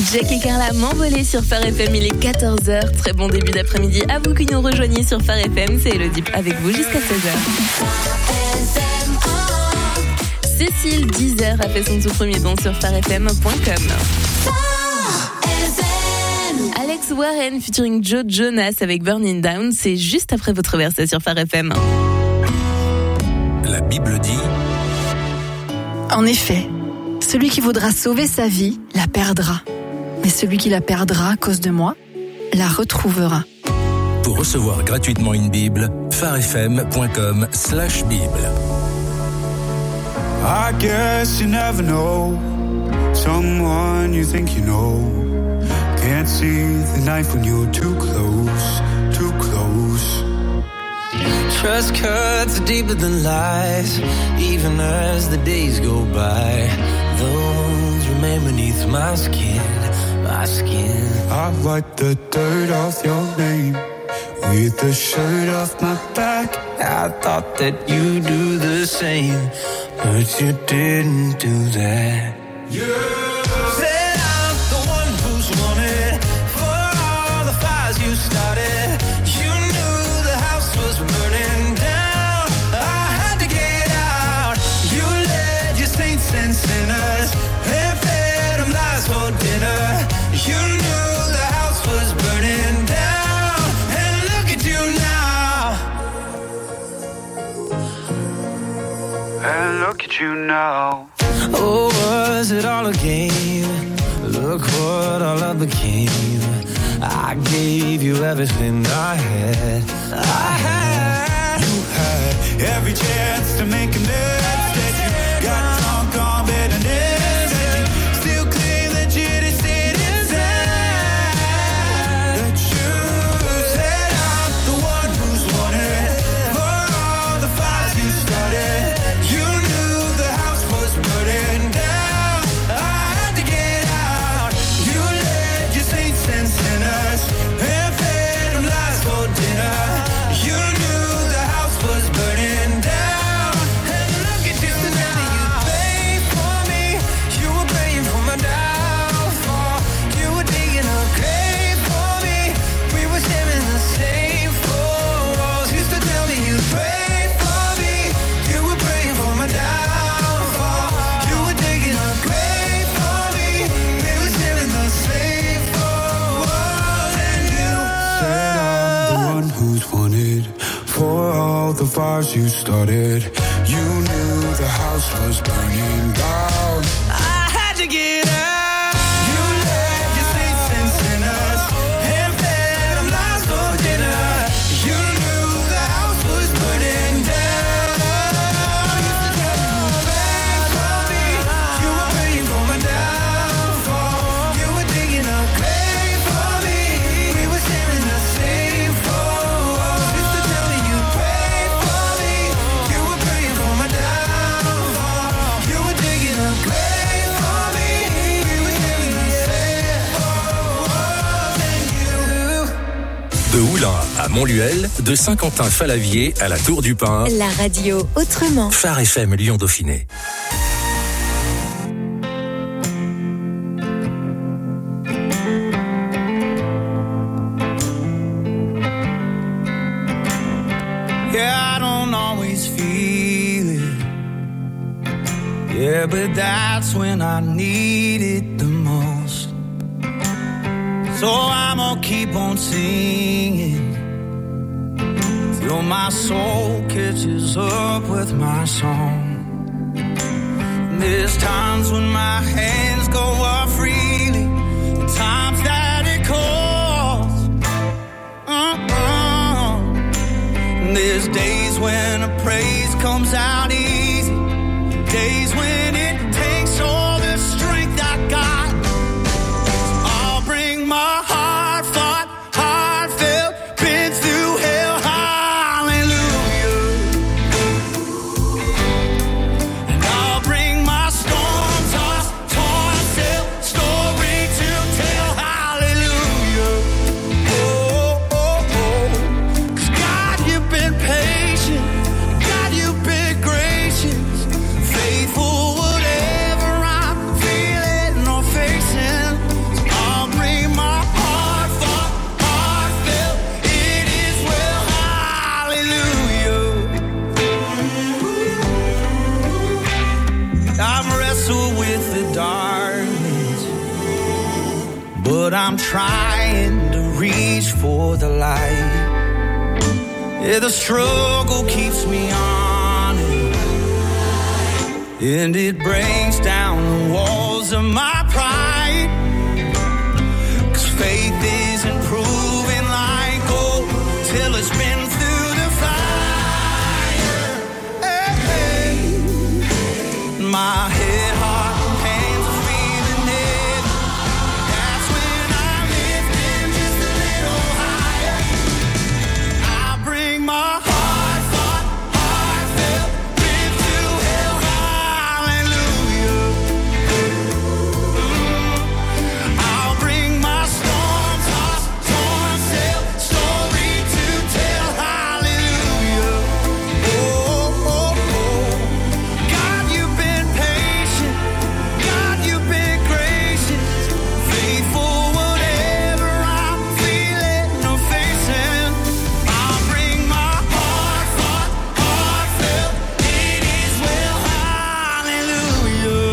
Jack et Carla m'envoler sur Phare FM, il est 14h. Très bon début d'après-midi à vous qui nous rejoignez sur Phare FM. C'est Elodie avec vous jusqu'à 16h. Cécile, 10h, a fait son tout premier don sur pharefm.com. Alex Warren featuring Joe Jonas avec Burning Down, c'est juste après votre verset sur Phare FM. La Bible dit... En effet, celui qui voudra sauver sa vie la perdra. Mais celui qui la perdra à cause de moi la retrouvera. Pour recevoir gratuitement une Bible, pharefm.com/Bible. I guess you never know someone you think you know. Can't see the knife when you're too close, too close. Trust cuts deeper than lies, even as the days go by. Those remain beneath my skin, my skin. I wipe the dirt off your name with the shirt off my back. I thought that you'd do the same, but you didn't do that. Said I'm the one who's wanted for all the fires you started. You knew the house was burning down. I had to get out. You led your saints and sinners and fed them lies for dinner. You knew the house was burning down, and look at you now. And look at you now. Oh, was it all a game? Look what all I became. I gave you everything I had. You had every chance to make a mistake. You got drunk on bitterness, and you still claim that you didn't sit inside. That you said I'm the one who's wanted for all the fires you started. You knew the house was burning down. I had to get out. You led your saints and sinners and fed them lies for dinner. You knew the house was burning down, and look at you now. You prayed for me, you were praying for my downfall. You were digging a grave for me, we were sharing the same four walls. Used to tell me you prayed for me, you were praying for my downfall. You were digging a grave for me, we were sharing the same four walls. And you Said I'm the one who's wanted for all the fires you started. You knew the house was burning down. I had to get out. You led your saints and sinners and fed them lies for dinner. You knew the house was burning down. You prayed for me, you were praying for my downfall. You were digging a grave for me, we were sharing the same four walls. Used to tell me you prayed for me, you were praying for my downfall. You were digging a grave for me, we were sharing the same four walls. And you De Oulin à Montluel, de Saint-Quentin-Falavier à la Tour du Pin, La radio autrement. Phare FM Lyon-Dauphiné. Yeah, I don't always feel it. Yeah, but that's when I need it the most. So I'm gonna keep on singing till my soul catches up with my song. There's times when my hands go up freely, times that it calls. There's days when a praise comes out easy, days when it takes all the strength I got. I'll bring my heartfelt, been through hell, hallelujah. And I'll bring my storm-tossed, torn-filled story to tell, hallelujah. Oh, oh, oh. 'Cause God, you've been patient, God, you've been gracious, faithful. but I'm trying to reach for the light. Yeah, the struggle keeps me honest, and it breaks down the walls of my pride. 'Cause faith isn't proven like gold till it's been through the fire. Hey, hey. My head, heart, hands are feeling heavy. That's when I'm lifting just a little higher. I bring my heartfelt gift to hell. Hallelujah. I'll bring my storm-tossed, torn-sailed story to tell. Hallelujah. Oh, oh, oh. God, you've been patient. God, you've been gracious. Faithful whatever I'm feeling or facing. I'll bring my heartfelt. It is well. Hallelujah.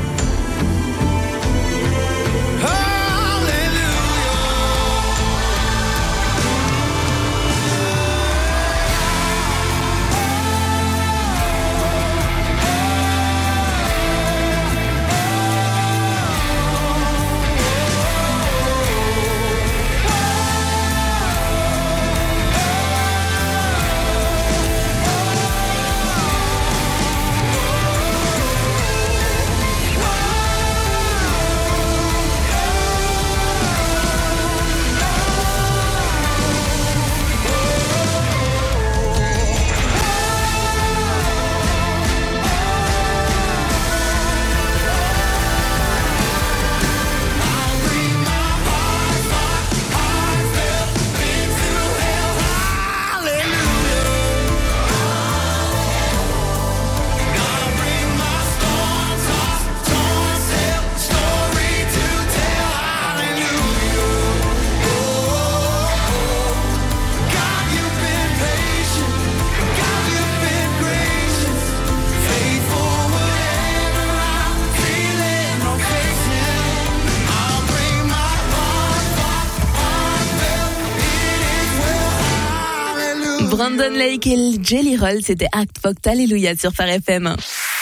Brandon Lake et Jelly Roll, c'était Act Foct Alléluia sur Phare FM.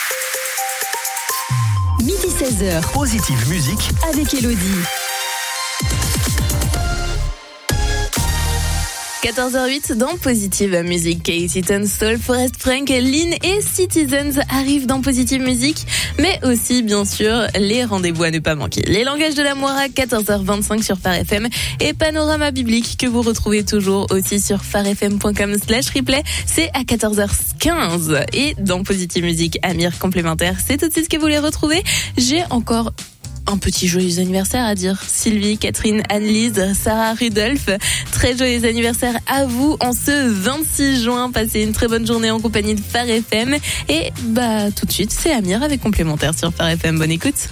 Midi 16h Positive musique avec Elodie. 14h08 dans Positive Musique. Casey Tunstall, Forest Frank, Lynn et Citizens arrivent dans Positive Musique, mais aussi bien sûr les rendez-vous à ne pas manquer. Les langages de l'amour à 14h25 sur Phare FM et Panorama Biblique que vous retrouvez toujours aussi sur pharefm.com/replay. C'est à 14h15 et dans Positive Musique, Amir complémentaire. C'est tout de suite que vous les retrouvez. J'ai encore un petit joyeux anniversaire à dire. Sylvie, Catherine, Anne-Lise, Sarah, Rudolph. Très joyeux anniversaire à vous en ce 26 juin. Passez une très bonne journée en compagnie de Phare FM. Et tout de suite, c'est Amir avec complémentaire sur Phare FM. Bonne écoute.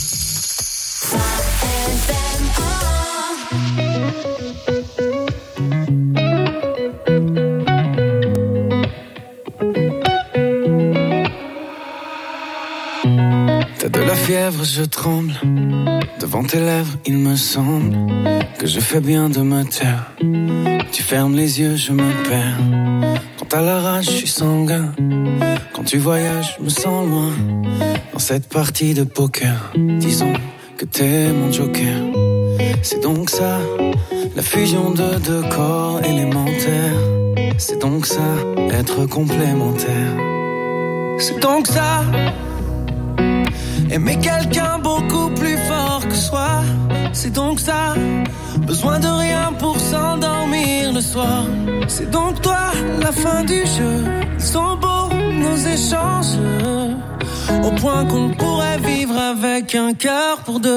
T'as de la fièvre, je tremble. Devant tes lèvres, il me semble que je fais bien de me taire. Tu fermes les yeux, je me perds. Quand t'as la rage, je suis sanguin. Quand tu voyages, je me sens loin. Dans cette partie de poker, disons que t'es mon joker. C'est donc ça, la fusion de deux corps élémentaires. C'est donc ça, être complémentaire. C'est donc ça, aimer quelqu'un beaucoup plus fort que soi. C'est donc ça, besoin de rien pour s'endormir le soir. C'est donc toi, la fin du jeu. Ils sont beaux nos échanges, au point qu'on pourrait vivre avec un cœur pour deux.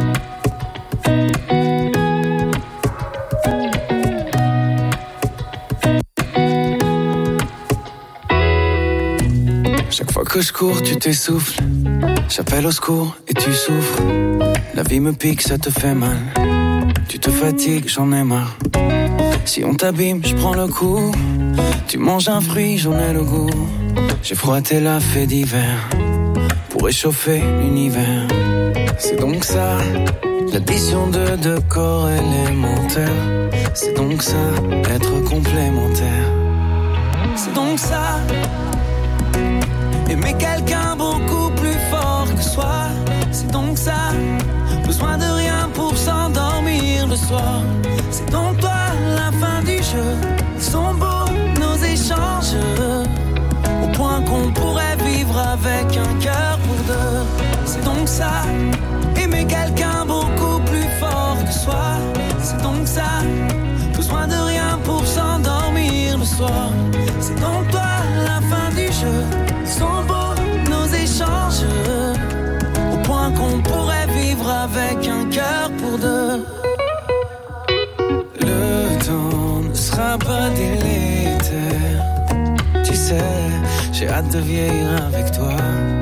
Chaque fois que je cours, tu t'essouffles. J'appelle au secours et tu souffres. La vie me pique, ça te fait mal. Tu te fatigues, j'en ai marre. Si on t'abîme, je prends le coup. Tu manges un fruit, j'en ai le goût. J'ai froissé la fée d'hiver pour réchauffer l'univers. C'est donc ça, L'addition de deux corps élémentaires, c'est donc ça, être complémentaire. C'est donc ça, aimer quelqu'un beaucoup plus fort que soi. C'est donc ça, besoin de rien pour s'endormir le soir. C'est donc toi, la fin du jeu. Ils sont beaux nos échanges, au point qu'on pourrait vivre avec un cœur pour deux. C'est donc ça, aimer quelqu'un beaucoup plus fort que soi. C'est donc ça, besoin de rien pour s'endormir le soir. C'est donc toi, la fin du jeu. Ils sont beaux nos échanges, au point qu'on pourrait vivre avec un cœur pour deux. Le temps ne sera pas délétère. Tu sais, j'ai hâte de vieillir avec toi.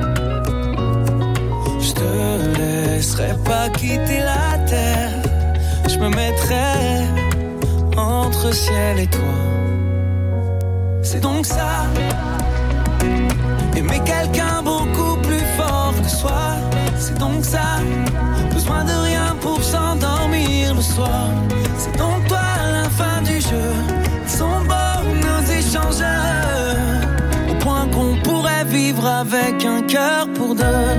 Je te laisserai pas quitter la terre. Je me mettrai entre ciel et toi. C'est donc ça, aimer quelqu'un beaucoup plus fort que soi. C'est donc ça, besoin de rien pour s'endormir le soir. C'est donc toi, la fin du jeu. Ils sont beaux nos échanges, au point qu'on pourrait vivre avec un cœur pour deux.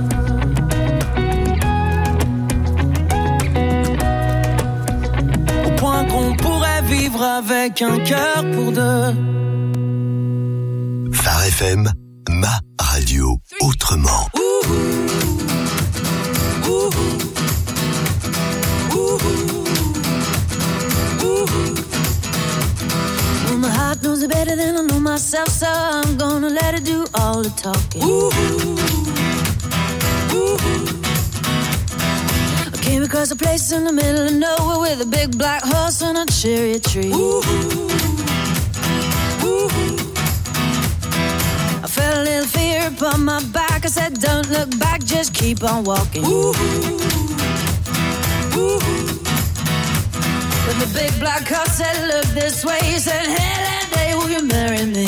Au point qu'on pourrait vivre avec un cœur pour deux. Phare FM, ma radio autrement. Well, my heart knows it better than I know myself, so I'm gonna let it do all the talking. I came across a place in the middle of nowhere with a big black horse and a cherry tree. I felt a little fear upon my back. I said, don't look back, just keep on walking. But the big black horse said, look this way. He said, hey, that day will you marry me?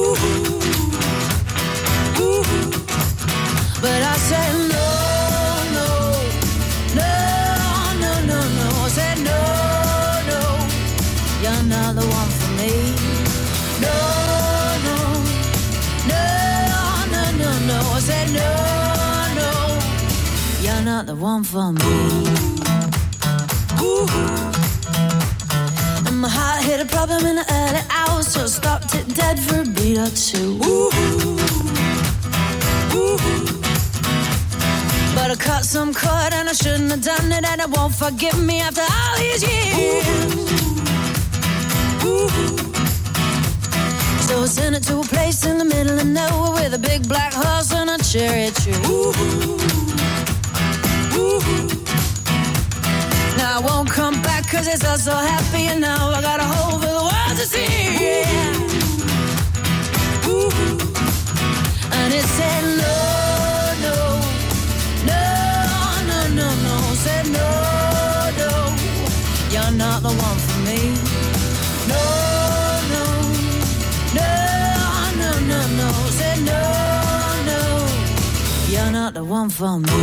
But I said, no, no, no, no, no, no. I said, no, no, you're not the one for me. No, no, no, no, no, no. I said, no, no, you're not the one for me. And my heart hit a problem in the early hours, so I stopped it dead for a beat or two. But I cut some cord and I shouldn't have done it, and it won't forgive me after all these years. So I sent it to a place in the middle of nowhere with a big black horse and a cherry tree. Now I won't come back 'cause it's all so happy, and now I got a hole for the world to see. And it said no, no, no, no, no, no. Said no, no, you're not the one for me. No, no, no, no, no, no. Said no, no, you're not the one for me.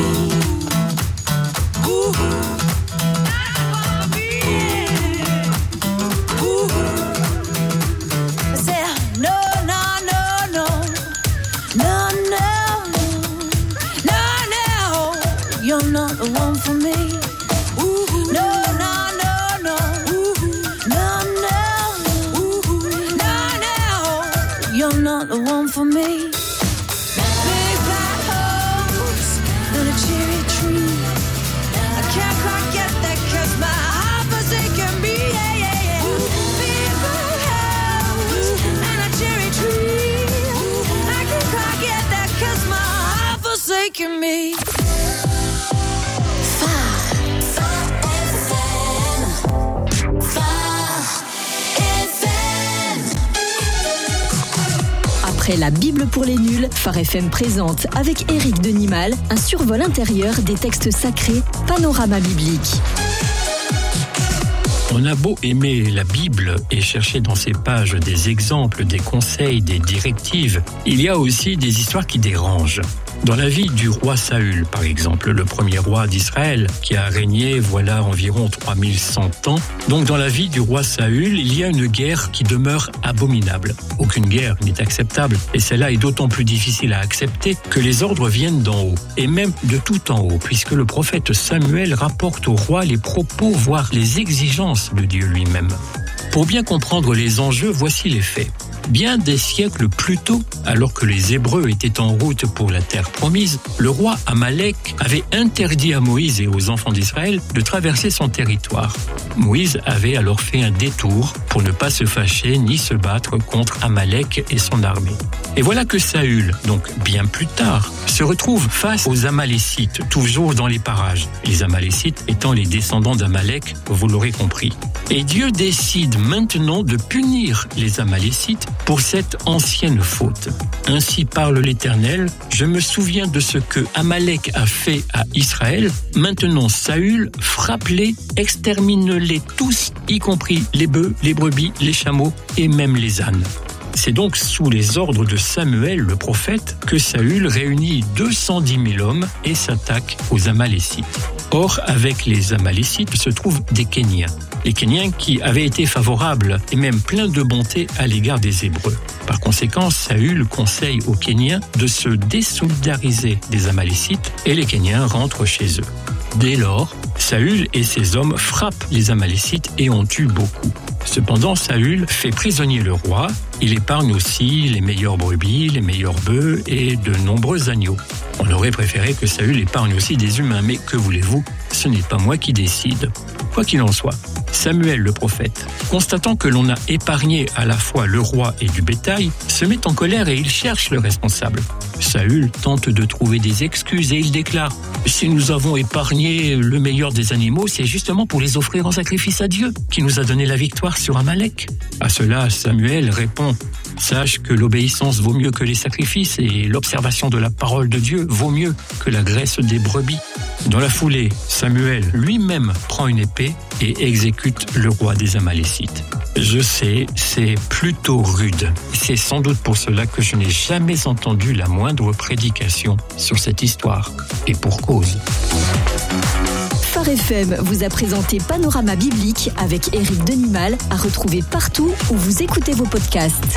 You're not the one for me. No, no, no, no. No, no, no, no. You're not the one for me. Big black horse and a cherry tree. I can't quite get that 'cause my heart forsaken me. Yeah, yeah, yeah. Big black horse and a cherry tree. I can't quite get that 'cause my heart forsaken me. Après la Bible pour les nuls, Phare FM présente avec Éric Denimal un survol intérieur des textes sacrés, panorama biblique. On a beau aimer la Bible et chercher dans ses pages des exemples, des conseils, des directives, il y a aussi des histoires qui dérangent. Dans la vie du roi Saül, par exemple, le premier roi d'Israël, qui a régné voilà environ 3100 ans. Donc dans la vie du roi Saül, il y a une guerre qui demeure abominable. Aucune guerre n'est acceptable, et celle-là est d'autant plus difficile à accepter que les ordres viennent d'en haut, et même de tout en haut, puisque le prophète Samuel rapporte au roi les propos, voire les exigences de Dieu lui-même. Pour bien comprendre les enjeux, voici les faits. Bien des siècles plus tôt, alors que les Hébreux étaient en route pour la terre promise, le roi Amalek avait interdit à Moïse et aux enfants d'Israël de traverser son territoire. Moïse avait alors fait un détour pour ne pas se fâcher ni se battre contre Amalek et son armée. Et voilà que Saül, donc bien plus tard, se retrouve face aux Amalécites, toujours dans les parages. Les Amalécites étant les descendants d'Amalek, vous l'aurez compris. Et Dieu décide maintenant de punir les Amalécites pour cette ancienne faute. Ainsi parle l'Éternel, je me souviens de ce que Amalek a fait à Israël. Maintenant Saül, frappe-les, extermine-les tous, y compris les bœufs, les brebis, les chameaux et même les ânes. C'est donc sous les ordres de Samuel, le prophète, que Saül réunit 210 000 hommes et s'attaque aux Amalécites. Or, avec les Amalécites se trouvent des Kéniens. Les Kéniens qui avaient été favorables et même pleins de bonté à l'égard des Hébreux. Par conséquent, Saül conseille aux Kéniens de se désolidariser des Amalécites et les Kéniens rentrent chez eux. Dès lors, Saül et ses hommes frappent les Amalécites et en tuent beaucoup. Cependant, Saül fait prisonnier le roi. Il épargne aussi les meilleures brebis, les meilleurs bœufs et de nombreux agneaux. On aurait préféré que Saül épargne aussi des humains, mais que voulez-vous, ce n'est pas moi qui décide. Quoi qu'il en soit, Samuel le prophète, constatant que l'on a épargné à la fois le roi et du bétail, se met en colère et il cherche le responsable. Saül tente de trouver des excuses et il déclare « Si nous avons épargné le meilleur des animaux, c'est justement pour les offrir en sacrifice à Dieu, qui nous a donné la victoire sur Amalek. » À cela, Samuel répond « Sache que l'obéissance vaut mieux que les sacrifices et l'observation de la parole de Dieu vaut mieux que la graisse des brebis. » Dans la foulée, Samuel lui-même prend une épée et exécute le roi des Amalécites. Je sais, c'est plutôt rude. C'est sans doute pour cela que je n'ai jamais entendu la moindre prédication sur cette histoire. Et pour cause. Phare FM vous a présenté Panorama Biblique avec Éric Denimal, à retrouver partout où vous écoutez vos podcasts.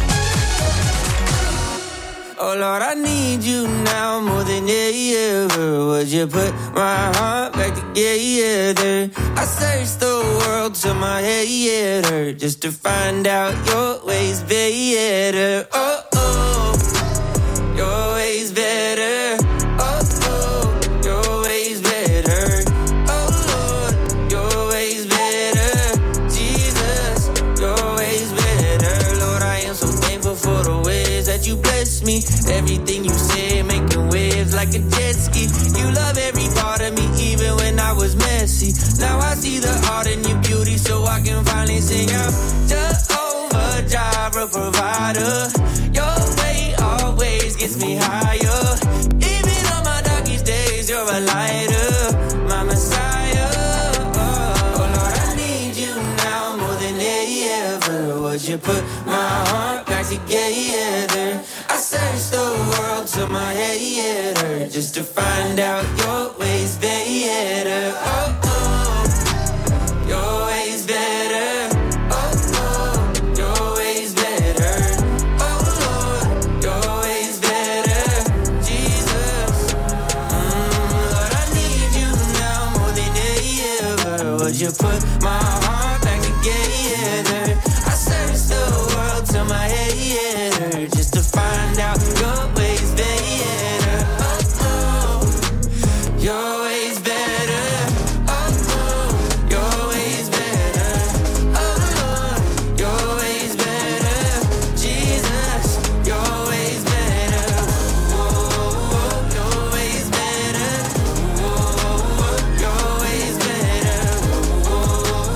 Oh Lord, I need you now more than ever. Would you put my heart back together? I searched the world till my head hurt just to find out your ways better. Oh, oh, your ways better. Oh, oh, your ways better. Oh, Lord, your ways better. Jesus, your ways better. Lord, I am so thankful for the ways that you bless me. Everything you say, making waves like a jet ski. You love every part of me, even when I was messy. Now I see the art in your beauty, so I can finally sing out. Jehovah Jireh, provider. Your way always gets me higher. Even on my darkest days, you're a lighter, my Messiah. Oh Lord, I need you now more than ever. Would you put my heart back together? I searched the world till my head hurt just to find out your ways better. Oh, oh, your ways better. Oh, oh, your ways better. Oh, Lord, your ways better. Jesus, Lord, I need you now more than ever. Would you put my heart back together? I searched the world till my head hurt just to find out your ways better. Oh, oh, your ways better. Oh, oh, your ways better. Oh, Lord, your ways better. Jesus, your ways better. Oh, your ways better. Oh, your ways better. Oh,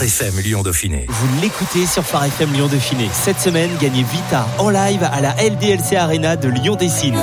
Phare FM Lyon Dauphiné. Vous l'écoutez sur Phare FM Lyon Dauphiné. Cette semaine, gagnez Vita en live à la LDLC Arena de Lyon-Dessines.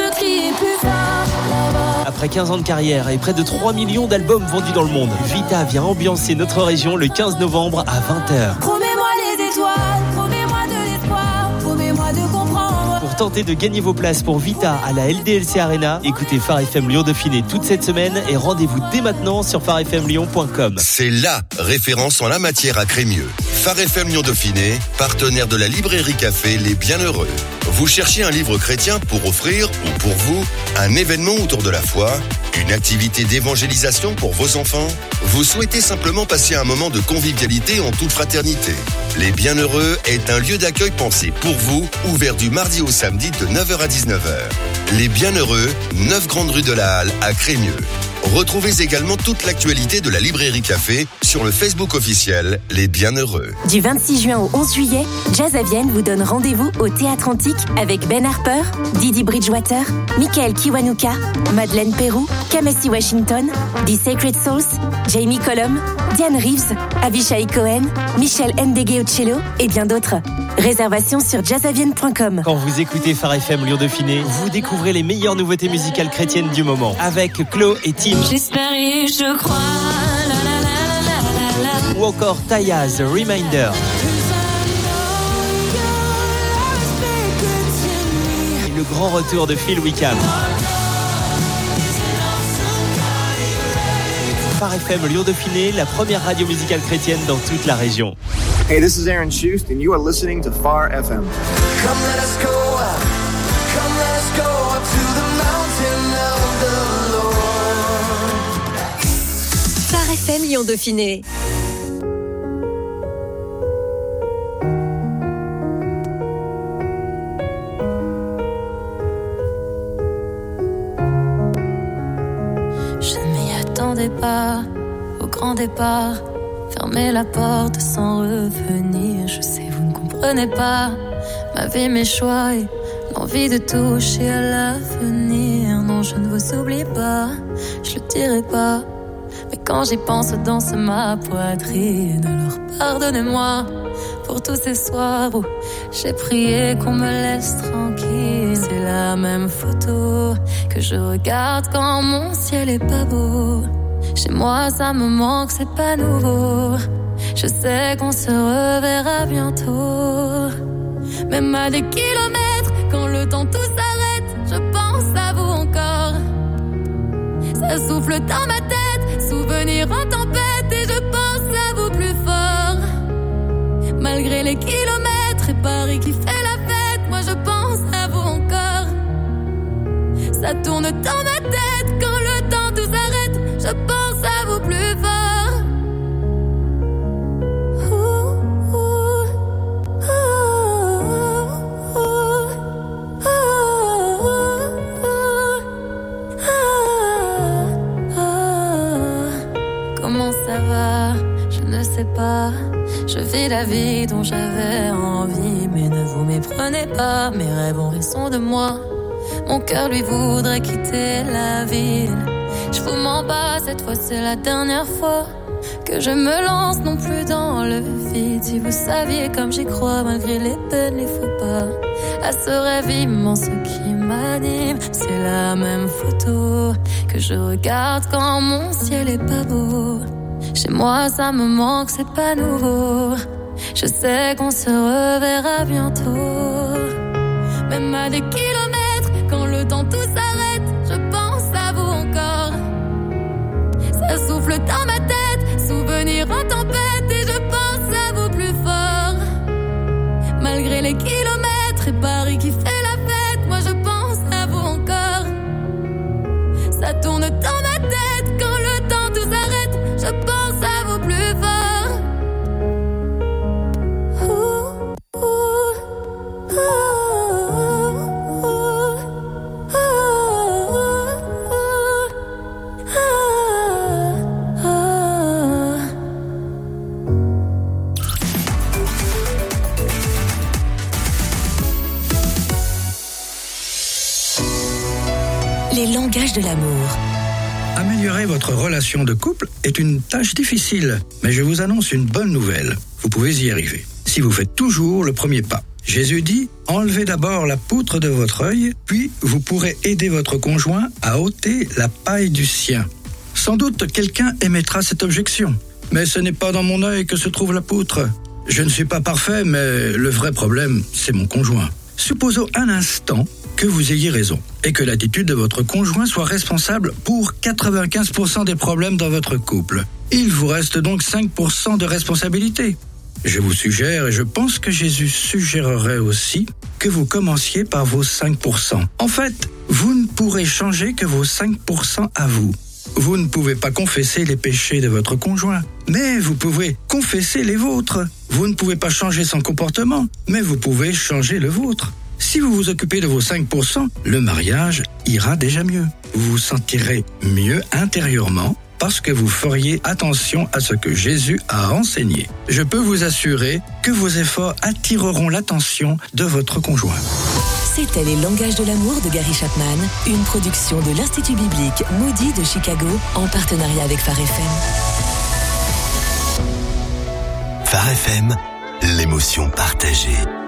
Après 15 ans de carrière et près de 3 millions d'albums vendus dans le monde, Vita vient ambiancer notre région le 15 novembre à 20h. Promets-moi les étoiles, promets-moi de l'espoir, promets-moi de comprendre. Pour tenter de gagner vos places pour Vita à la LDLC Arena, écoutez Phare FM Lyon Dauphiné toute cette semaine et rendez-vous dès maintenant sur pharefmlyon.com. C'est LA référence en la matière à Crémieux. Phare FM Lyon Dauphiné, partenaire de la librairie café Les Bienheureux. Vous cherchez un livre chrétien pour offrir ou pour vous, un événement autour de la foi, une activité d'évangélisation pour vos enfants? Vous souhaitez simplement passer un moment de convivialité en toute fraternité? Les Bienheureux est un lieu d'accueil pensé pour vous, ouvert du mardi au samedi de 9h à 19h. Les Bienheureux, 9 Grande Rue de la Halle à Crémieux. Retrouvez également toute l'actualité de la librairie café sur le Facebook officiel Les Bienheureux. Du 26 juin au 11 juillet, Jazz à Vienne vous donne rendez-vous au Théâtre Antique avec Ben Harper, Didi Bridgewater, Michael Kiwanuka, Madeleine Pérou, Kamasi Washington, The Sacred Souls, Jamie Cullum, Diane Reeves, Avishai Cohen, Michel Ndegeocello et bien d'autres. Réservation sur jazzavienne.com. Quand vous écoutez Phare FM Lyon Dauphiné, vous découvrez les meilleures nouveautés musicales chrétiennes du moment avec Chloé et Tim. J'espère et je crois. La, la, la, la, la, la. Ou encore Taya, The Reminder. Et le grand retour de Phil Wickham. Phare FM Lyon Dauphiné, la première radio musicale chrétienne dans toute la région. Hey, this is Aaron Schust, and you are listening to Phare FM. Come let us go up. Come let us go up to the mountain of the Lord. Phare FM Lyon Dauphiné. Je ne m'y attendais pas au grand départ. Fermer la porte sans revenir. Je sais, vous ne comprenez pas ma vie, mes choix et l'envie de toucher à l'avenir. Non, je ne vous oublie pas, je le dirai pas. Mais quand j'y pense, danse ma poitrine. Alors pardonnez-moi pour tous ces soirs où j'ai prié qu'on me laisse tranquille. C'est la même photo que je regarde quand mon ciel est pas beau. Chez moi ça me manque, c'est pas nouveau. Je sais qu'on se reverra bientôt. Même à des kilomètres, quand le temps tout s'arrête, je pense à vous encore. Ça souffle dans ma tête, souvenir en tempête, et je pense à vous plus fort. Malgré les kilomètres et Paris qui fait la fête, moi je pense à vous encore. Ça tourne dans ma tête, quand le temps tout s'arrête, je pense à vous plus fort. Comment ça va? Je ne sais pas. Je vis la vie dont j'avais envie, mais ne vous méprenez pas. Mes rêves ont raison de moi. Mon cœur lui voudrait quitter la ville. Je vous mens pas, cette fois c'est la dernière fois que je me lance non plus dans le vide. Si vous saviez comme j'y crois, malgré les peines, les faux pas, à ce rêve immense qui m'anime. C'est la même photo que je regarde quand mon ciel est pas beau. Chez moi ça me manque, c'est pas nouveau. Je sais qu'on se reverra bientôt. Même à des kilomètres, quand le temps tout s'arrête, je pense à vous encore. Ça souffle dans ma tête, souvenir en tempête, et je pense à vous plus fort. Malgré les kilomètres et Paris qui fait la fête, moi je pense à vous encore. Ça tourne dans ma tête, quand le temps tout s'arrête, je pense à vous plus fort. Les langages de l'amour. Améliorer votre relation de couple est une tâche difficile, mais je vous annonce une bonne nouvelle. Vous pouvez y arriver, si vous faites toujours le premier pas. Jésus dit, enlevez d'abord la poutre de votre œil, puis vous pourrez aider votre conjoint à ôter la paille du sien. Sans doute, quelqu'un émettra cette objection. Mais ce n'est pas dans mon œil que se trouve la poutre. Je ne suis pas parfait, mais le vrai problème, c'est mon conjoint. Supposons un instant que vous ayez raison et que l'attitude de votre conjoint soit responsable pour 95% des problèmes dans votre couple. Il vous reste donc 5% de responsabilité. Je vous suggère, et je pense que Jésus suggérerait aussi, que vous commenciez par vos 5%. En fait, vous ne pourrez changer que vos 5% à vous. Vous ne pouvez pas confesser les péchés de votre conjoint, mais vous pouvez confesser les vôtres. Vous ne pouvez pas changer son comportement, mais vous pouvez changer le vôtre. Si vous vous occupez de vos 5%, le mariage ira déjà mieux. Vous vous sentirez mieux intérieurement parce que vous feriez attention à ce que Jésus a enseigné. Je peux vous assurer que vos efforts attireront l'attention de votre conjoint. C'était Les Langages de l'amour de Gary Chapman, une production de l'Institut biblique Moody de Chicago en partenariat avec Phare FM. Phare FM, l'émotion partagée.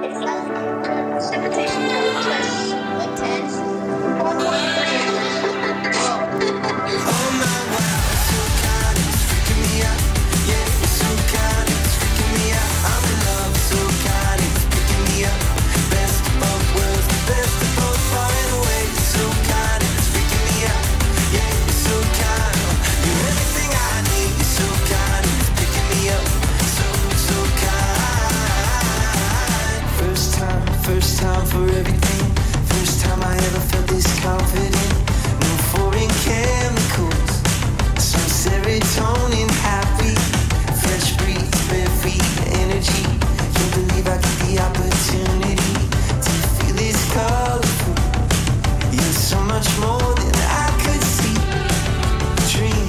First time for everything. First time I ever felt this confident. No foreign chemicals. Some serotonin happy. Fresh breeze, bare feet, energy. Can't believe I get the opportunity to feel this colorful. You're so much more than I could see. Dream.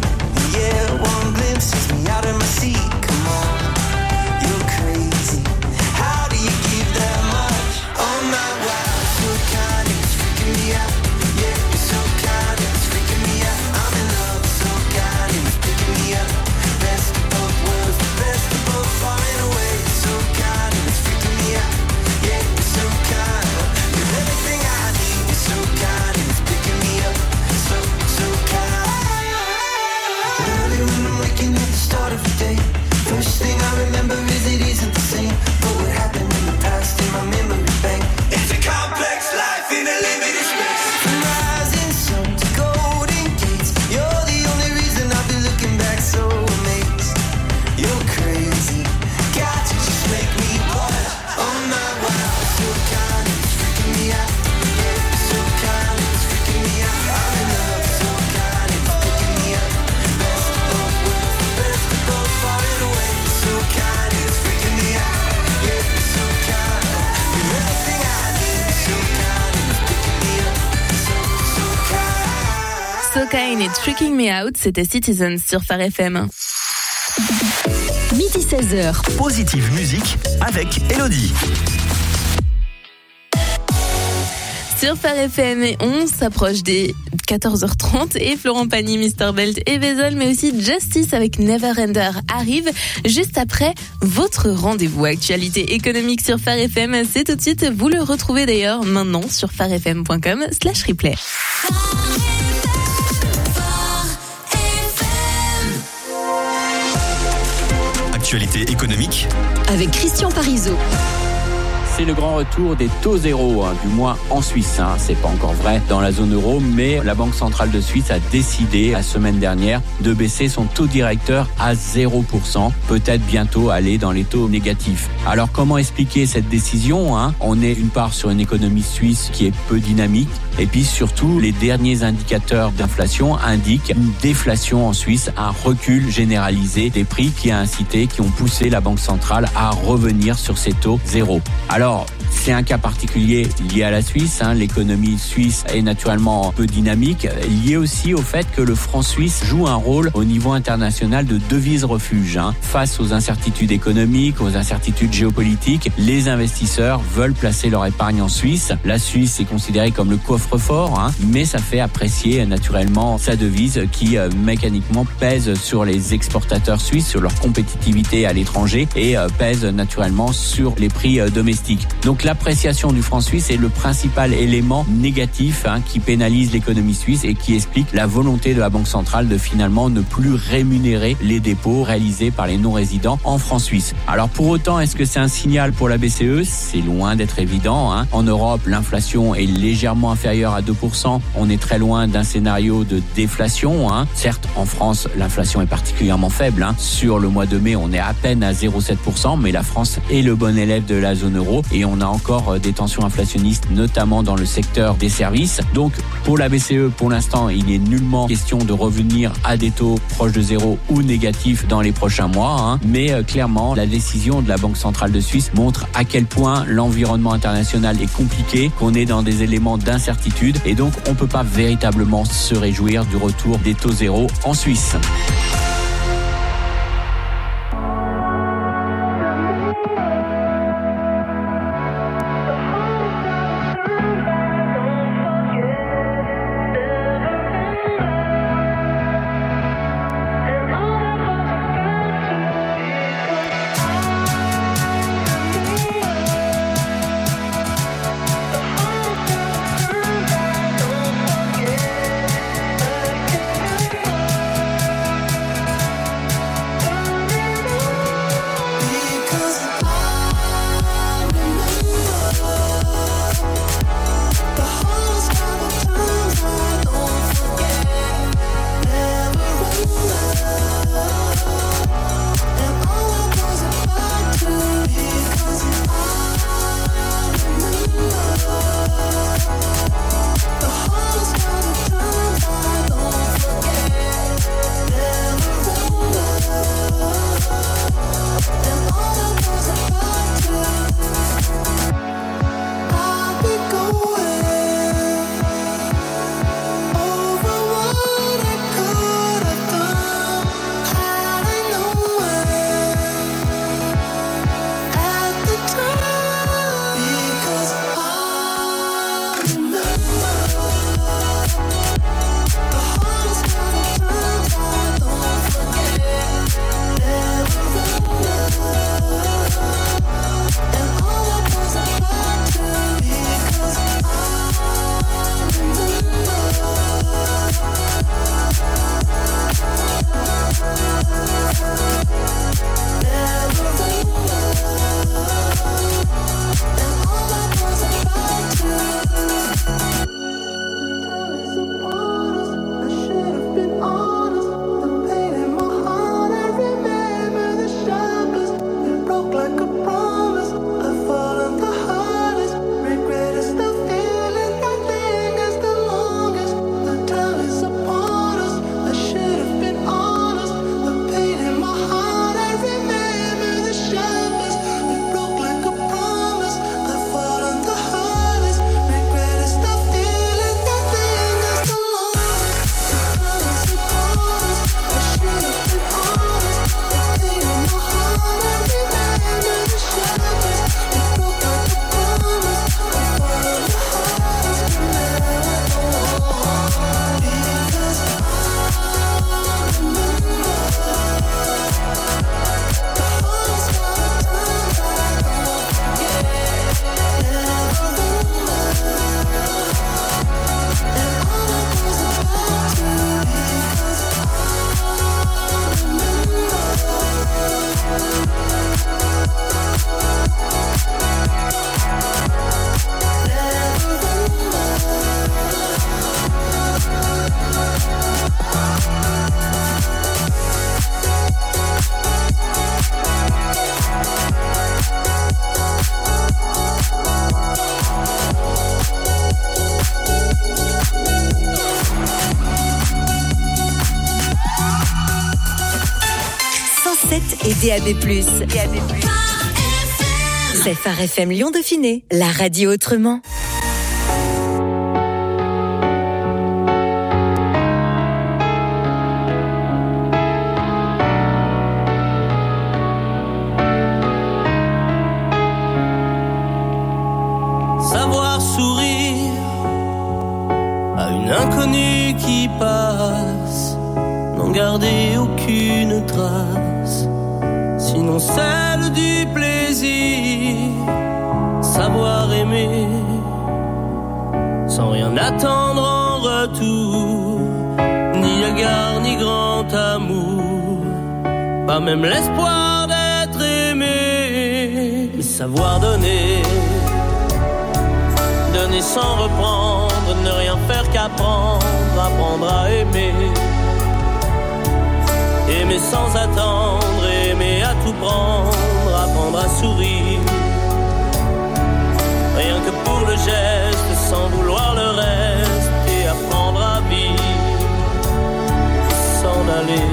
Yeah, one glimpse takes me out of my seat. Come on, you're crazy. How do you give that much? Oh my wow, so kind, it's freaking me out. Yeah, you're so kind, it's freaking me out. I'm in love, so kind, it's picking me up. Best of both worlds, the best of both far and away. So kind, it's freaking me out. Yeah, you're so kind, you're everything I need. You're so kind, it's picking me up. So, so kind. Early when I'm waking at the start of the day. First thing I remember is it isn't the same. But what happened in the past in my memory bank? It's a complex life in a limited space. From rising sun to golden gates, you're the only reason I'll be looking back so amazed. You're crazy, God, you just make me wanna. Oh my wow, so kind, it's freaking me out. Yeah, so kind, it's freaking me out. I'm in love, so kind, it's picking me up. Best of both worlds, the best of both far and away. So kind, it's freaking me out. Yeah, so kind, you're everything I need. So kind, it's picking me up. So, so kind. So Kind et Tricking Me Out, c'était Citizens sur Phare FM. Midi 16h. Positive musique avec Elodie. Sur Phare FM, et on s'approche des 14h30 et Florent Pagny, Mr Belt et Bezel, mais aussi Justice avec Neverender arrive juste après votre rendez-vous actualité économique sur Phare FM. C'est tout de suite, vous le retrouvez d'ailleurs maintenant sur pharefm.com/replay. Actualité économique Avec Christian Parizeau. C'est le grand retour des taux zéro, du moins en Suisse. C'est pas encore vrai dans la zone euro, mais la Banque centrale de Suisse a décidé la semaine dernière de baisser son taux directeur à 0%, peut-être bientôt aller dans les taux négatifs. Alors comment expliquer cette décision ? On est d'une part sur une économie suisse qui est peu dynamique, et puis surtout les derniers indicateurs d'inflation indiquent une déflation en Suisse, un recul généralisé des prix qui ont poussé la Banque centrale à revenir sur ces taux zéro. Alors, C'est un cas particulier lié à la Suisse. L'économie suisse est naturellement peu dynamique, lié aussi au fait que le franc suisse joue un rôle au niveau international de devise refuge. Face aux incertitudes économiques, aux incertitudes géopolitiques, les investisseurs veulent placer leur épargne en Suisse. La Suisse est considérée comme le coffre-fort, mais ça fait apprécier naturellement sa devise qui mécaniquement pèse sur les exportateurs suisses, sur leur compétitivité à l'étranger et pèse naturellement sur les prix domestiques. Donc l'appréciation du franc suisse est le principal élément négatif qui pénalise l'économie suisse et qui explique la volonté de la Banque centrale de finalement ne plus rémunérer les dépôts réalisés par les non-résidents en francs suisses. Alors pour autant, est-ce que c'est un signal pour la BCE? C'est loin d'être évident. En Europe, l'inflation est légèrement inférieure à 2%. On est très loin d'un scénario de déflation. Certes, en France, l'inflation est particulièrement faible. Sur le mois de mai, on est à peine à 0,7%, mais la France est le bon élève de la zone euro et on a encore des tensions inflationnistes, notamment dans le secteur des services. Donc, pour la BCE, pour l'instant, il n'est nullement question de revenir à des taux proches de zéro ou négatifs dans les prochains mois. Mais clairement, la décision de la Banque centrale de Suisse montre à quel point l'environnement international est compliqué, qu'on est dans des éléments d'incertitude et donc on ne peut pas véritablement se réjouir du retour des taux zéro en Suisse. et DAB+. C'est Phare FM Lyon Dauphiné, la radio autrement. Savoir sourire à une inconnue qui passe, n'en garder aucune trace, sinon celle du plaisir. Savoir aimer sans rien attendre en retour, ni égard ni grand amour, pas même l'espoir d'être aimé. Mais savoir donner, donner sans reprendre, ne rien faire qu'apprendre, apprendre à aimer. Aimer sans attendre, aimer à tout prendre, apprendre à sourire. Rien que pour le geste, sans vouloir le reste, et apprendre à vivre, s'en aller.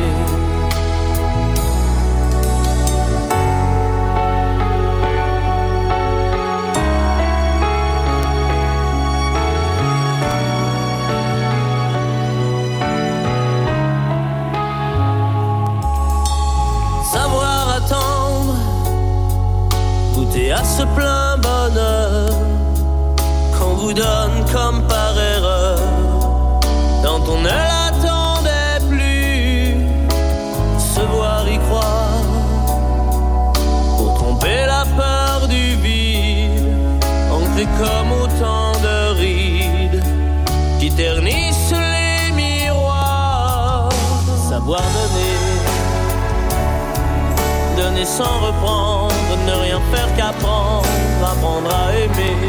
Goûter à ce plein bonheur qu'on vous donne comme par erreur, quand on ne l'attendait plus. Se voir y croire pour tromper la peur du vide, ancré comme autant de rides qui ternissent les miroirs. Savoir donner sans reprendre, ne rien faire qu'apprendre, apprendre à aimer.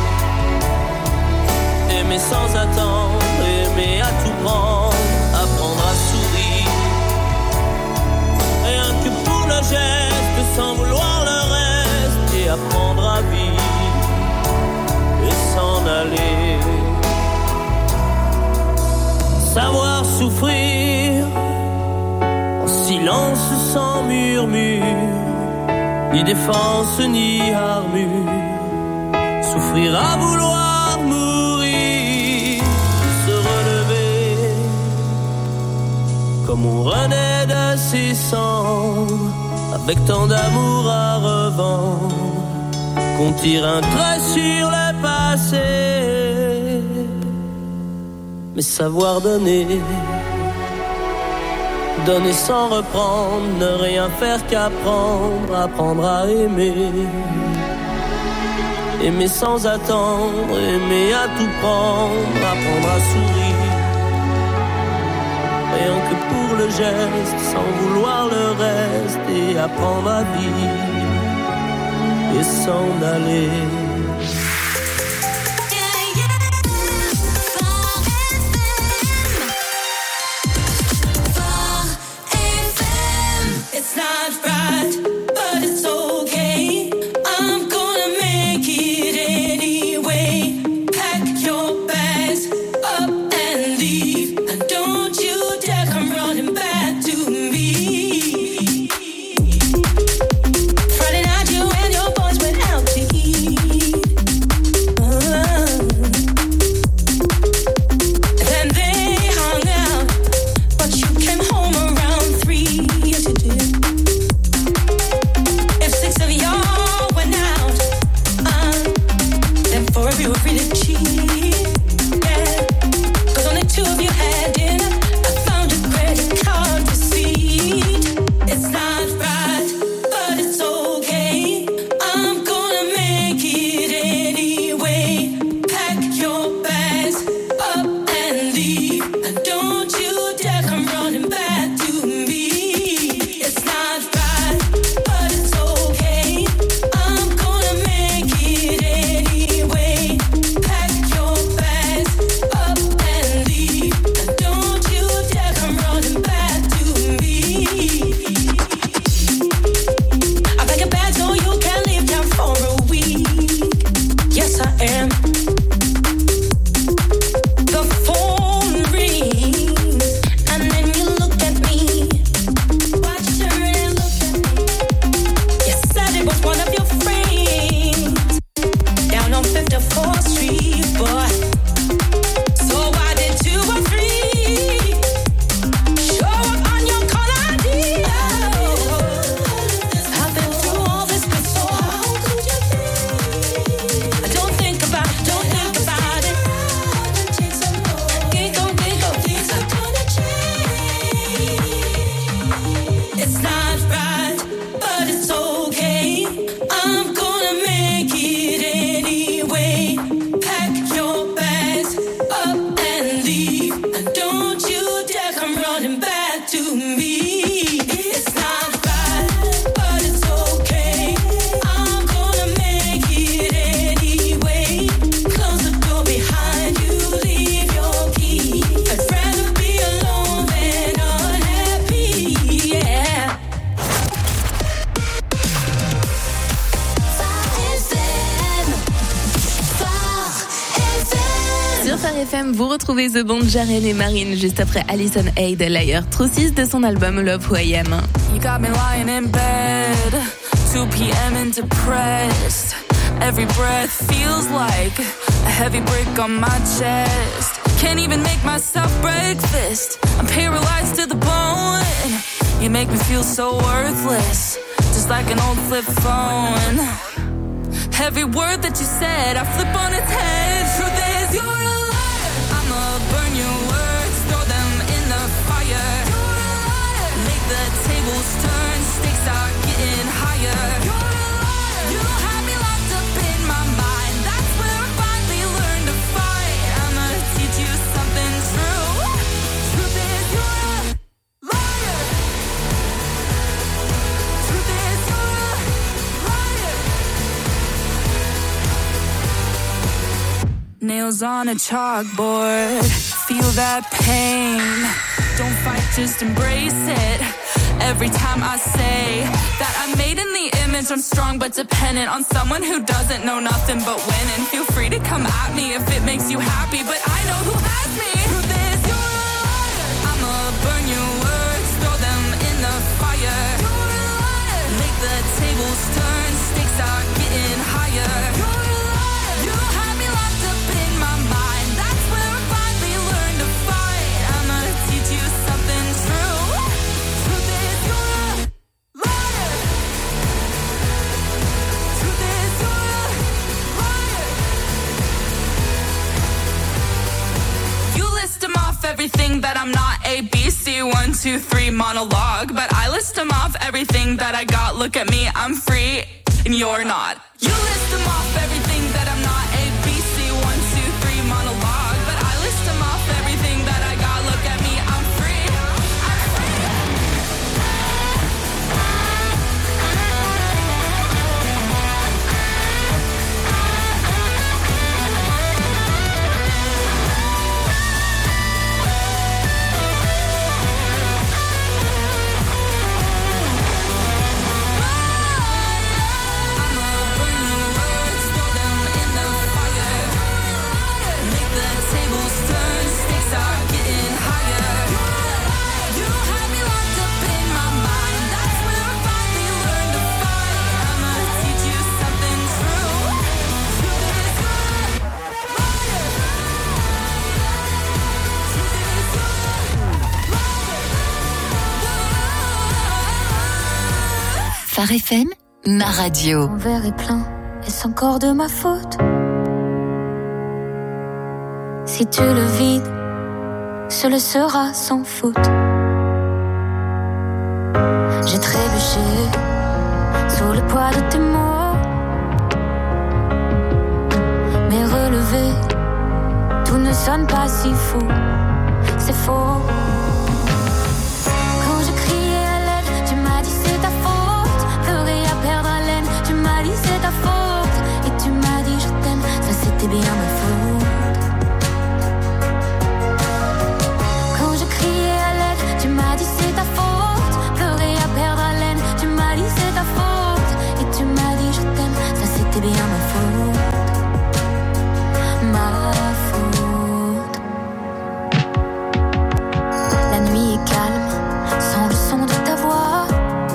Aimer sans attendre, aimer à tout prendre, apprendre à sourire. Rien que pour le geste, sans vouloir le reste, et apprendre à vivre et s'en aller. Savoir souffrir silence sans murmure, ni défense ni armure. Souffrir à vouloir mourir, se relever comme on renaît de ses cendres, avec tant d'amour à revendre qu'on tire un trait sur le passé. Mais savoir donner, donner sans reprendre, ne rien faire qu'apprendre, apprendre à aimer. Aimer sans attendre, aimer à tout prendre, apprendre à sourire. Rien que pour le geste, sans vouloir le reste, et apprendre à vivre et s'en aller. Friday night, you and your boys went out to eat. vous retrouvez The Bond, Jaren et Marine juste après Alison Hayd, Liar, True 6 de son album Love Who I Am. You got me lying in bed, 2 p.m. and depressed. Every breath feels like a heavy brick on my chest. Can't even make myself breakfast. I'm paralyzed to the bone. You make me feel so worthless, just like an old flip phone. Every word that you said, I flip on its head. Truth is, you're a liar. I'ma burn your words, throw them in the fire. You're a liar. Make the tables turn, stakes are getting higher. You're a liar. You have me locked up in my mind. That's where I finally learned to fight. I'ma teach you something true. Truth is, you're a liar. Truth is, you're a liar. Nails on a chalkboard, feel that pain. Don't fight, just embrace it. Every time I say that I'm made in the image, I'm strong but dependent on someone who doesn't know nothing but winning. Feel free to come at me if it makes you happy, but I know who has me. Truth is, you're a liar. I'ma burn your words, throw them in the fire. You're a liar. Make the tables turn, stakes are getting higher. You're a liar. You have me locked up in my mind. That's where I finally learned to fight. I'ma teach you something true. Truth is, you're a liar. Truth is, you're a liar. You list them off everything that I'm not. A, B, C, 1, 2, 3 monologue. But I list them off everything that I got. Look at me, I'm free and you're not. You list them off everything that I'm not. A, B, C, 1, 2, 3 monologue. But I list them off everything that I got. Look at me, I'm free. I'm free. I'ma burn your words, throw them in the fire. Make the tables turn, stakes are getting higher. You have me locked up in my mind. That's where I finally learned to fight. I'ma teach you something true. Truth is, you're a liar. Truth is, you're a liar. Phare FM, ma radio. Mon verre est plein, est-ce encore de ma faute? Si tu le vides, ce le sera sans faute. J'ai trébuché sous le poids de tes mots, mais relevé, tout ne sonne pas si fou. C'est faux. Quand je criais à l'aide, tu m'as dit c'est ta faute. Pleurer à perdre haleine, tu m'as dit c'est ta faute. Et tu m'as dit je t'aime, ça c'était bien ma faute. Quand je criais à l'aide, tu m'as dit c'est ta faute. Pleurer à perdre haleine, tu m'as dit c'est ta faute. Et tu m'as dit je t'aime, ça c'était bien ma faute. Ma faute. La nuit est calme, sans le son de ta voix.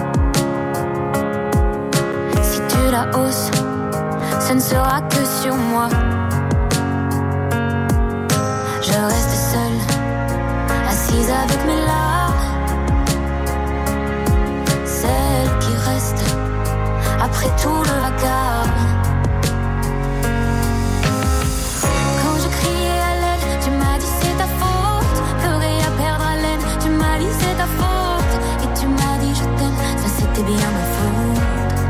Si tu la hausses, ce ne sera que sur moi. Je reste seule, assise avec mes larmes. Celle qui reste après tout le vacarme. Quand je criais à l'aide, tu m'as dit c'est ta faute. Pleurer à perdre haleine, tu m'as dit c'est ta faute. Et tu m'as dit je t'aime, ça c'était bien ma faute.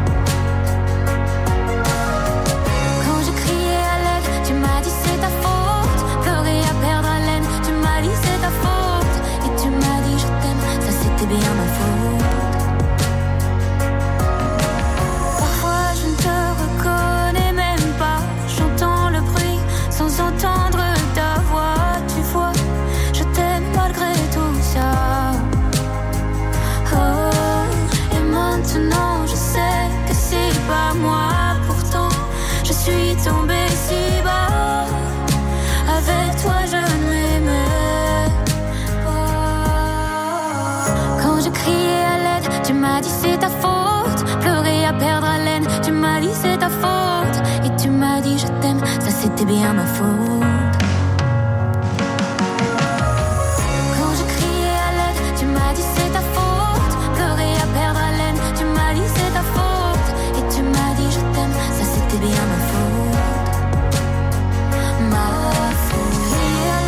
Quand je criais à l'aide, tu m'as dit c'est ta faute. Pleurer à perdre haleine, tu m'as dit c'est ta faute. Et tu m'as dit je t'aime, ça c'était bien ma faute. Parfois je ne te reconnais même pas. J'entends le bruit sans entendre ta voix. Tu vois, je t'aime malgré tout ça. Oh, et maintenant je sais que c'est pas moi. Pourtant je suis tombée si bas. Avec toi je ne m'as dit c'est ta faute. Pleurer à perdre haleine, tu m'as dit c'est ta faute. Et tu m'as dit je t'aime, ça c'était bien ma faute. Quand je criais à l'aide, tu m'as dit c'est ta faute. Pleurer à perdre haleine, tu m'as dit c'est ta faute. Et tu m'as dit je t'aime, ça c'était bien ma faute. Ma faute. Crier à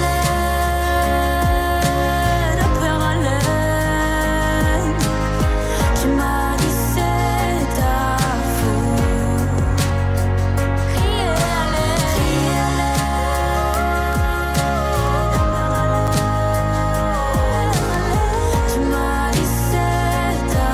l'aide, à perdre haleine, tu m'as dit c'est ta faute. Crier à l'aide, crier à l'aide, tu m'as dit c'est ta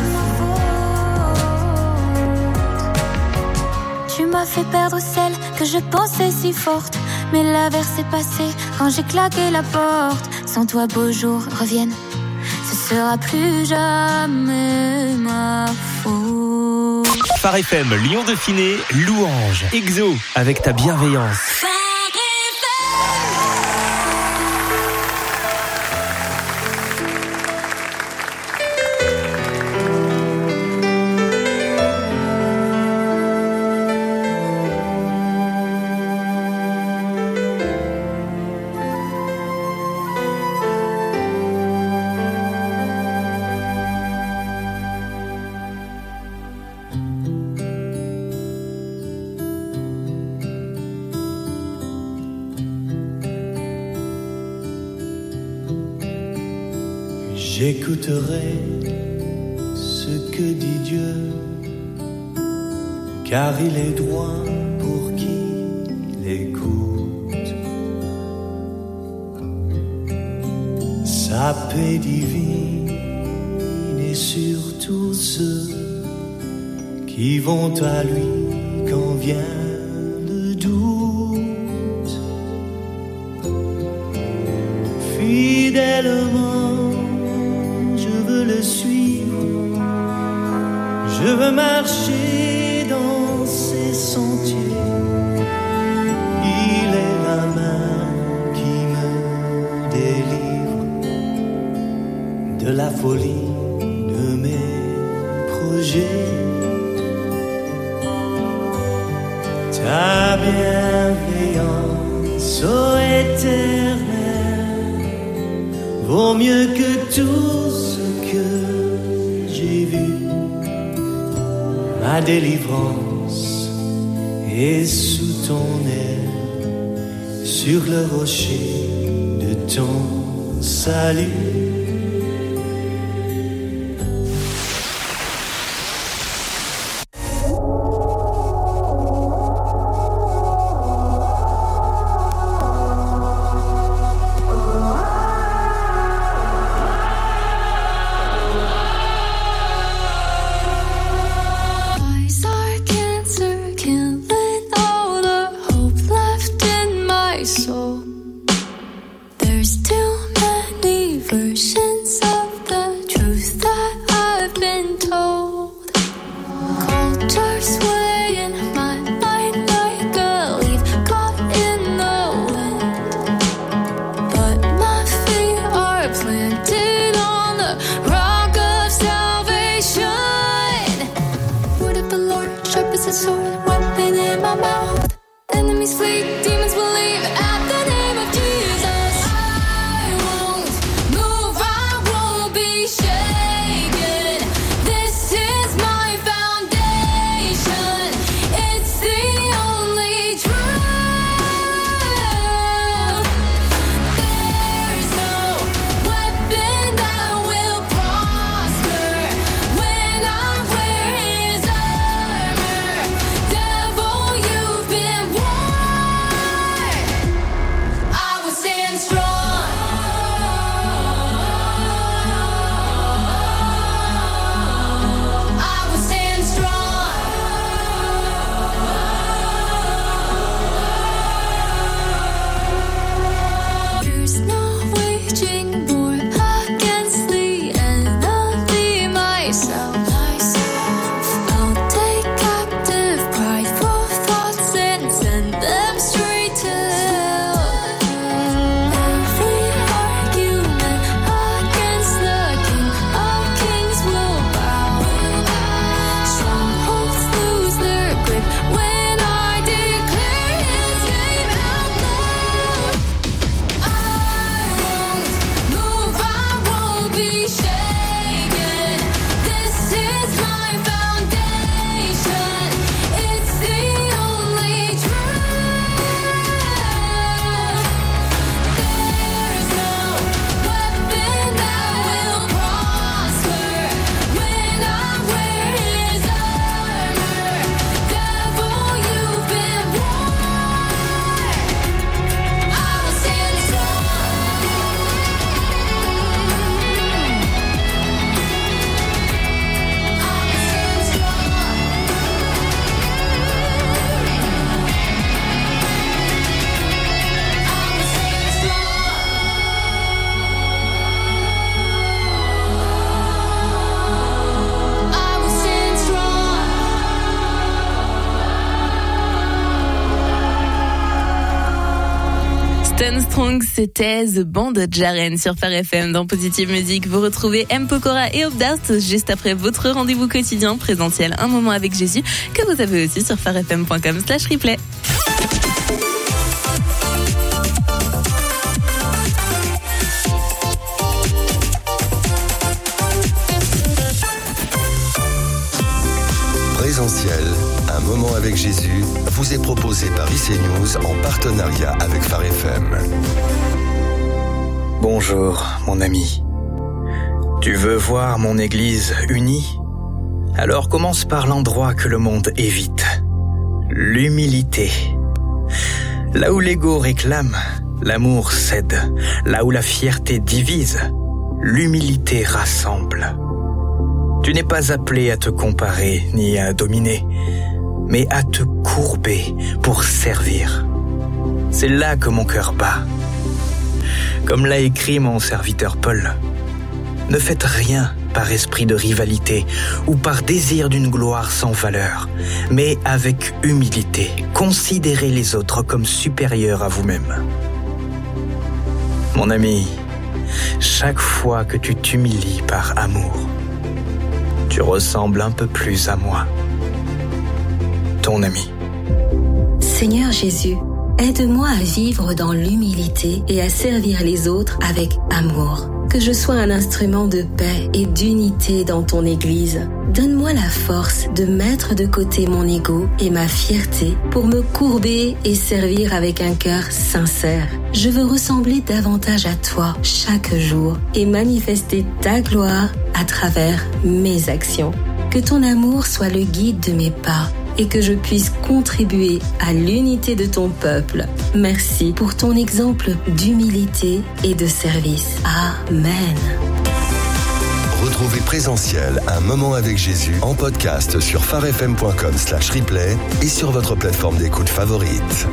faute. Tu m'as fait perdre celle que je pensais si forte, mais l'averse est passée quand j'ai claqué la porte. Sans toi beaux jours reviennent, ce sera plus jamais ma faute. Phare FM, Lyon Dauphiné, Louange, Exo, avec ta bienveillance. J'écouterai ce que dit Dieu, car il est droit pour qui l'écoute. Sa paix divine est sur tous ceux qui vont à lui quand vient le doute. Fidèlement le suivre, je veux marcher dans ses sentiers. Il est la main qui me délivre de la folie de mes projets. Ta bienveillance, ô Éternel, vaut mieux que tout ce que j'ai vu. Ma délivrance est sous ton aile, sur le rocher de ton salut. There's too many versions. Strong, c'était The Band Jaren sur Phare FM. Dans Positive Musique, vous retrouvez M. Pokora et Obdast juste après votre rendez-vous quotidien présentiel Un moment avec Jésus que vous avez aussi sur farefm.com/replay. Présentiel, Un moment avec Jésus vous est proposé par IC News en partenariat avec Phare FM. Bonjour, mon ami. Tu veux voir mon église unie ? Alors commence par l'endroit que le monde évite. L'humilité. Là où l'ego réclame, l'amour cède. Là où la fierté divise, l'humilité rassemble. Tu n'es pas appelé à te comparer ni à dominer, mais à te courber pour servir. C'est là que mon cœur bat. Comme l'a écrit mon serviteur Paul, ne faites rien par esprit de rivalité ou par désir d'une gloire sans valeur, mais avec humilité, considérez les autres comme supérieurs à vous-même. Mon ami, chaque fois que tu t'humilies par amour, tu ressembles un peu plus à moi. Ton ami. Seigneur Jésus, aide-moi à vivre dans l'humilité et à servir les autres avec amour. Que je sois un instrument de paix et d'unité dans ton Église. Donne-moi la force de mettre de côté mon ego et ma fierté pour me courber et servir avec un cœur sincère. Je veux ressembler davantage à toi chaque jour et manifester ta gloire à travers mes actions. Que ton amour soit le guide de mes pas et que je puisse contribuer à l'unité de ton peuple. Merci pour ton exemple d'humilité et de service. Amen. Retrouvez Présentiel, Un moment avec Jésus en podcast sur farefm.com/replay et sur votre plateforme d'écoute favorite.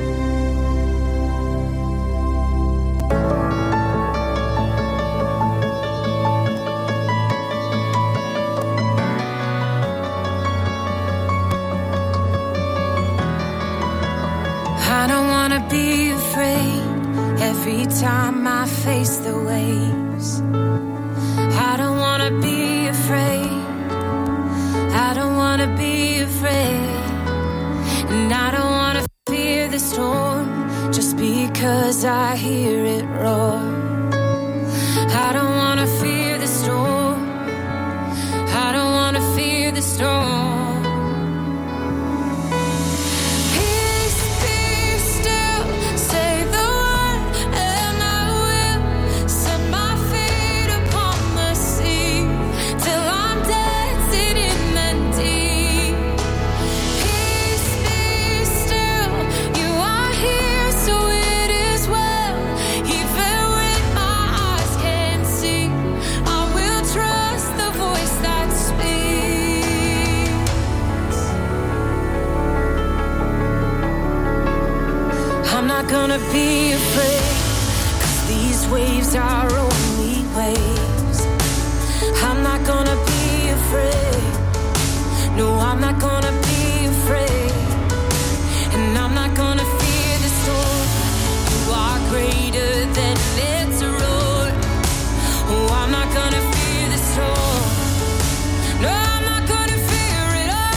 I don't wanna be afraid every time I face the waves. I don't wanna be afraid. I don't wanna be afraid. And I don't wanna fear the storm just because I hear it roar. I don't wanna fear the storm. I don't wanna fear the storm. Gonna be afraid, 'cause these waves are only waves. I'm not gonna be afraid. No, I'm not gonna be afraid. And I'm not gonna fear the storm. You are greater than its roar. Oh, I'm not gonna fear the storm. No, I'm not gonna fear it all.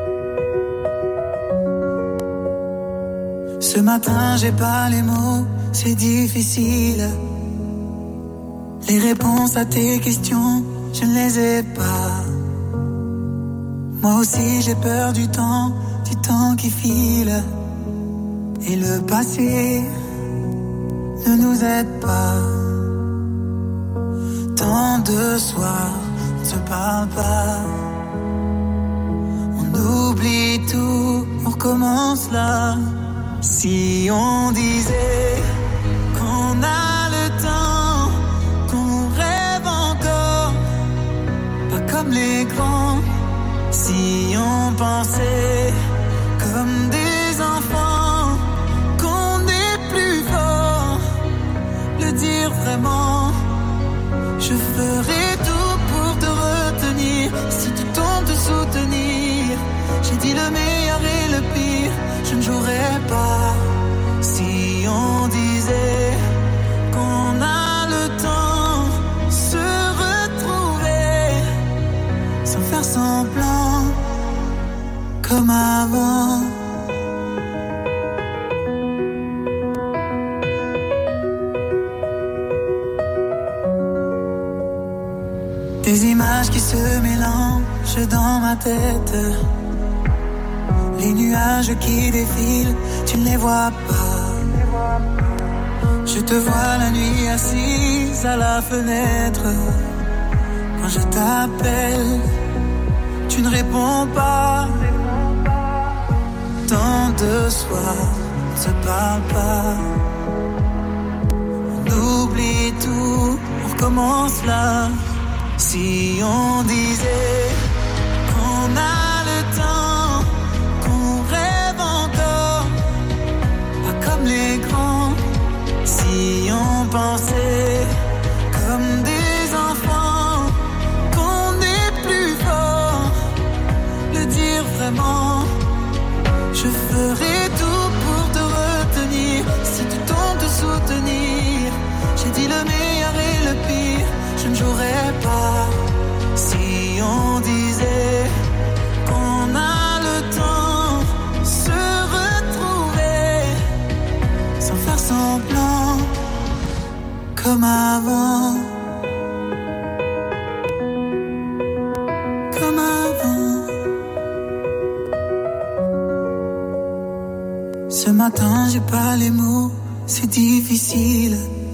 Ce matin, j'ai pas les mots, c'est difficile. Les réponses à tes questions, je ne les ai pas. Moi aussi j'ai peur du temps qui file. Et le passé ne nous aide pas. Tant de soirs, on ne se parle pas. On oublie tout, on recommence là. Si on disait qu'on a le temps, qu'on rêve encore, pas comme les grands. Si on pensait comme des enfants, qu'on est plus fort, le dire vraiment. Je ferai tout pour te retenir, si tu tombes te soutenir. J'ai dit le meilleur et le pire, je ne jouerai pas. Si on disait qu'on a le temps, se retrouver, sans faire semblant, comme avant. Des images qui se mélangent dans ma tête. Les nuages qui défilent, tu ne les vois pas. Je te vois la nuit assise à la fenêtre. Quand je t'appelle, tu ne réponds pas. Tant de soirs, on ne se parle pas. On oublie tout, on recommence là. Si on disait qu'on a le temps, qu'on rêve encore, pas comme les grands. Si on pensait comme des enfants, qu'on est plus fort, le dire vraiment. Je ferai tout pour te retenir, si tu tombes te soutenir. J'ai dit le meilleur et le pire, je ne jouerai pas. Si on disait qu'on a le temps, se retrouver, sans faire semblant, comme avant. Comme avant. Ce matin j'ai pas les mots, c'est difficile.